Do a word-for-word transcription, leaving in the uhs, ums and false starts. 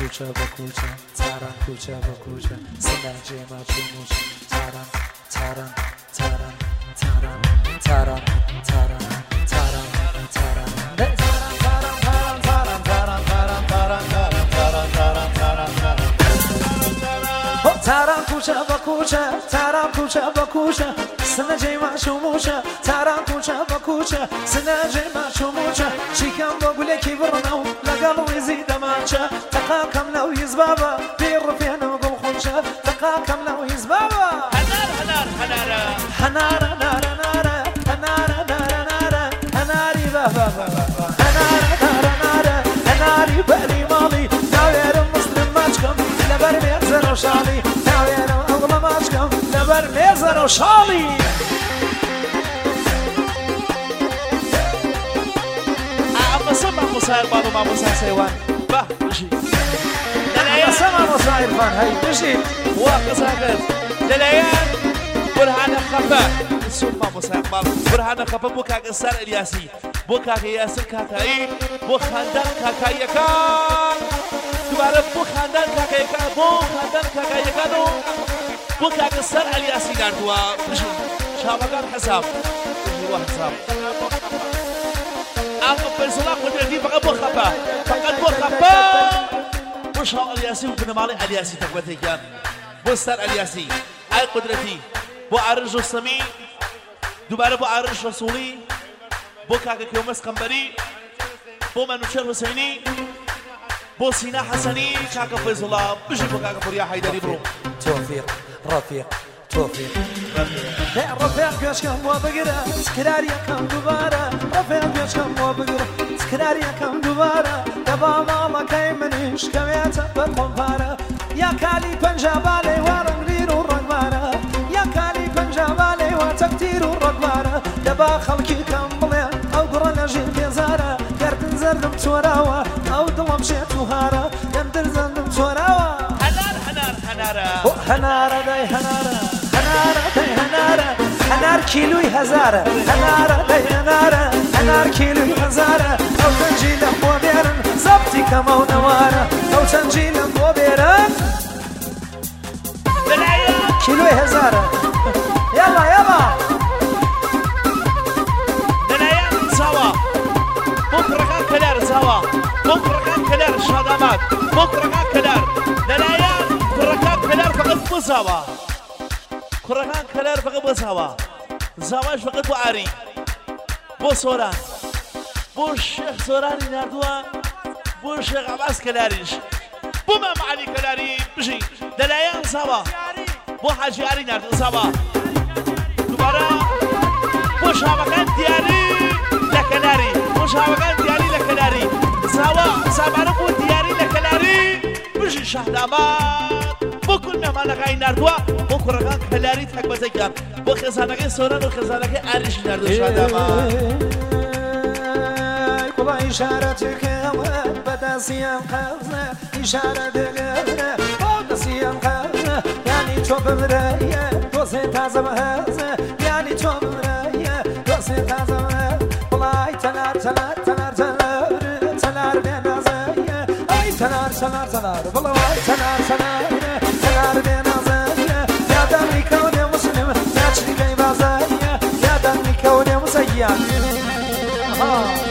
کوچه با کوچه تران کوچه با کوچه سنجی ما چوموش تران تران تران تران تران تران تران تران تران کوچه با کوچه تران کوچه با کوچه سنجی ما چوموشه تران کوچه با کوچه سنجی ما چوموشه چیکم با گله کی برنو لقال ويزيد مانشه تقاكم لو يزبابا بير فينا وقل خنشه تقاكم لو يزبابا هنار هنار هنار هنار نار نار هنار نار نار هناري بابا بابا هنار نار نار هناري بالي مالي ناوير مسلم ماجكم لبر ميزر وشالي ناوير اغلى ماجكم لبر ميزر وشالي سمع مصاير بانو ما مصاير سيوان با بشي دلعيان سمع مصاير بان هاي بشي واقع ساكت دلعيان برهان خفا السوق ما مصاير بان برهان خفا بو كاك السار الياسي بو كاك ياسر كاكاي بو خاندان كاكاي يكا دوباره بو خاندان كاكاي يكا بو خاندان كاكاي يكا دو بو كاك السار الياسي ناردوا بشي شابكان حساب بشي واحد حساب أقف بالسلاح قدرتي فقط بخبا فقط بخبا مش هو الياسي وكنا مالي الياسي تقوتي كان بستر الياسي أي قدرتي بو عرج السمي دوباره بو عرج رسولي بو كاكا كيومس قنبري بو منوشير حسيني بو سينا حسني كاكا فيصل الله بجي بو كاكا فريا حيدري برو توفيق رفيق توفيق رفيق بيش كم وبقرة سكراري كم دوبارة رفيق بيش كم وبقرة سكراري كم دوبارة دبا ماما كاي منيش كم يتبر قنفارة يا كالي بنجابالي ورنغرير ورقبارة يا كالي بنجابالي وتكتير ورقبارة دبا خلقي كم بلين أو قرى نجيل بيزارة قردن زردم توراوة أو دلم شيت وهارة يندر زردم توراوة هنار هنار هنارة هنارة داي هنارة هنارة داي هنارة هنار كيلوي هزارة هنارة داي هنارة هنار كيلوي هزارة أو تنجيل بوبيرن زبطي كما ونوارة أو تنجيل بوبيرن كيلوي هزارة يلا يلا دلعيان سوا بكرة كان كلار سوا بكرة كان كلار الشهادات بكرة كان كلار دلعيان بكرة كان كلار فقط بسوا كرهان كلار فقط بسوا زواج فقط بو عري بو سوران بو الشيخ سوراني ناردوا بو الشيخ عباس كلاريش بو مام علي كلاري بجي دلعيان سوا بو حاجي عري ناردوا سوا دوباره بو شابكان دياري لكلاري بو شابكان دياري لكلاري سوا سابارو بو دياري لكلاري بجي شهدامات بو كلنا ما لقاي ناردوا بو كرهان كلاري تكبتي كان بو خزانه سوران وخزانه عريش ناردوا شهدامات والله إشارتك بدا سيام خزنة إشارتك بدا سيام خزنة يعني توب مرايا دوسي تازم هزة يعني توب مرايا دوسي تازم هزة والله تنار تنار تنار تنار تنار بين زايا أي تنار تنار تنار والله تنار تنار تنار بين زايا يا دمي كوني مسلم يا شريكي بازايا يا دمي كوني مسيا